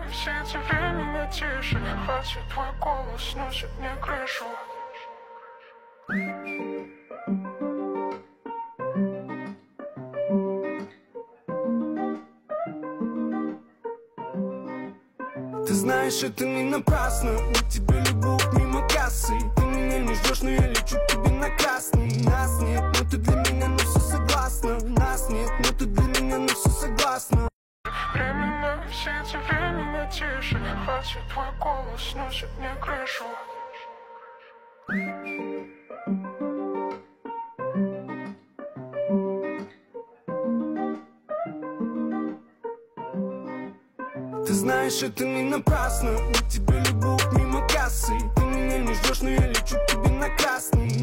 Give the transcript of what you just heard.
все эти времена тише. Хватит, твой голос сносит мне крышу. Ты знаешь, это не напрасно. У тебя любовь мимо кассы. Ты меня не ждешь, но я лечу тебе на красный. Нас нет, но ты для меня, ну все согласна. Нас нет, но ты для меня, ну все согласна. Времена, все эти времена тише. Хватит, твой голос сносит мне крышу. Ты знаешь, это не напрасно. У тебя любовь мимо кассы. Ты меня не ждешь, но я лечу тебе на красный.